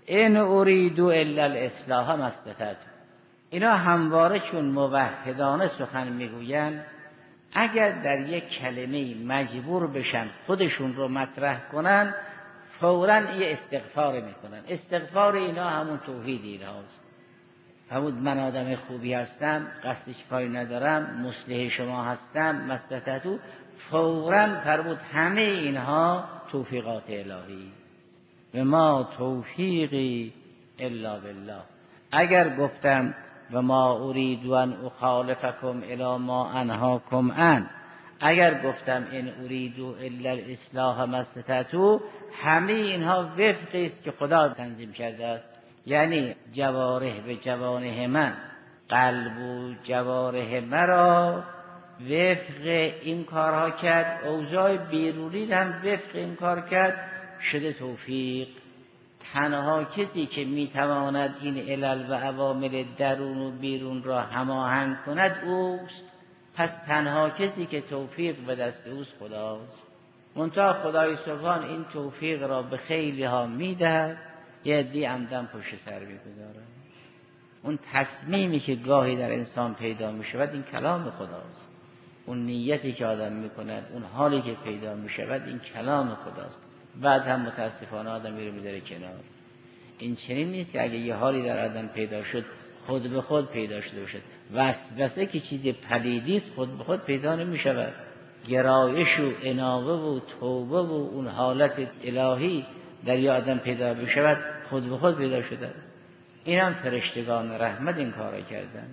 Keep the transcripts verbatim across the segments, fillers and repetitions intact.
ان اريد الا الاصلاح ما استطعت. اینا همواره چون موحدانه سخن میگویند، اگر در یک کلمه مجبور بشن خودشون رو مطرح کنن، فوراً یه استغفار میکنن. استغفار اینا همون توحید ایناست. همون من آدم خوبی هستم، قصدش کاری ندارم، مصلح شما هستم، مصلحتتو، فوراً فرمود همه اینها توفیقات الهی. و ما توفیقی الا بالله. اگر گفتم و ما اريد ان اخالفکم الی ما انهاکم عن، اگر گفتم ان اريد الا الاصلاح ما استطعت، همه اینها وفقی است که خدا تنظیم کرده است. یعنی جوارح به جوانح من، قلب و جوارح مرا وفق این کارها کرد، اوضاع بیرونی هم وفق این کار کرد، شده توفیق. تنها کسی که میتواند این علل و عوامل درون و بیرون را هماهنگ کند اوست. پس تنها کسی که توفیق به دست اوست خداست. منتها خدای سبحان این توفیق را به خیلی ها میدهد، یه عده‌ای عمدن پشت سر میگذارد. اون تصمیمی که گاهی در انسان پیدا میشود این کلام خداست. اون نیتی که آدم میکند، اون حالی که پیدا میشود این کلام خداست. بعد هم متاسفانه آدم میره میذاره کنار. این چنین نیست که اگه یه حالی در آدم پیدا شد خود به خود پیدا شده باشد. وسوسه که چیز پلیدی است خود به خود پیدا نمیشود. گرایش و انابه و توبه و اون حالت الهی در یه آدم پیدا بشود خود به خود پیدا شده است. این هم فرشتگان رحمت این کار را کردن.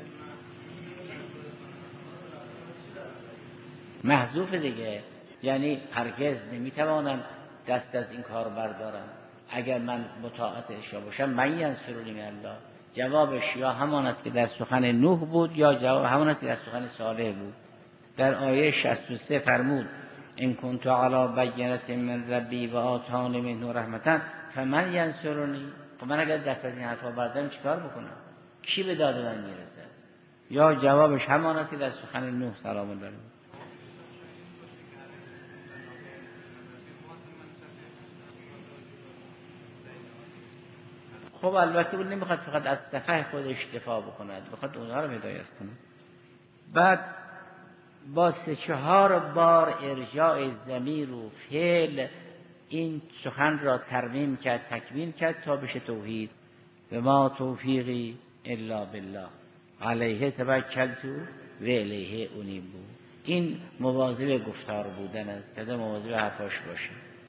محذوف دیگه، یعنی هرگز نمیتوانم دست از این کار بردارم. اگر من مطاعت اشیا باشم من ینصرنی من الله، جوابش یا همان است که در سخن نوح بود یا جواب همان است که در سخن صالح بود. در آیه شصت و سه فرمود ان کنت علی بینة من ربی و آتانی منه رحمتا فمن ینصرنی. خب من اگر دست از این حرفا بردارم چیکار بکنم؟ کی به داد من میرسه؟ یا جوابش همان است که در سخن نوح سلام الله. خب البته اون نمیخواد فقط از صفحه خودش دفاع بکند، بخواد اونها رو هدایت کنه. بعد با سه چهار بار ارجاع ضمیر و فعل این سخن را ترمیم کرد، تکمیل کرد تا بشه توحید. و ما توفیقی الا بالله علیه توکلت و الیه انیب. این مواظب گفتار بودن است، که مواظب حرفاش باشه.